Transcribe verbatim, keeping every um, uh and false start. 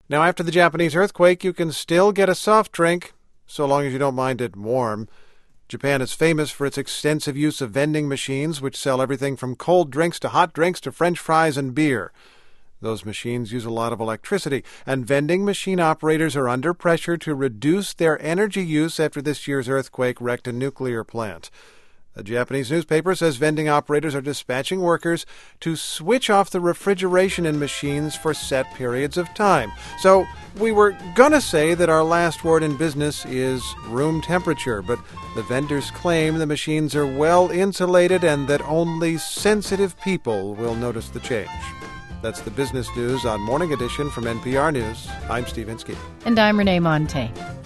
Now, after the Japanese earthquake, you can still get a soft drink, so long as you don't mind it warm. Japan is famous for its extensive use of vending machines, which sell everything from cold drinks to hot drinks to French fries and beer. Those machines use a lot of electricity, and vending machine operators are under pressure to reduce their energy use after this year's earthquake wrecked a nuclear plant. A Japanese newspaper says vending operators are dispatching workers to switch off the refrigeration in machines for set periods of time. So we were going to say that our last word in business is room temperature, but the vendors claim the machines are well insulated and that only sensitive people will notice the change. That's the business news on Morning Edition from N P R News. I'm Steve Inskeep. And I'm Renee Montagne.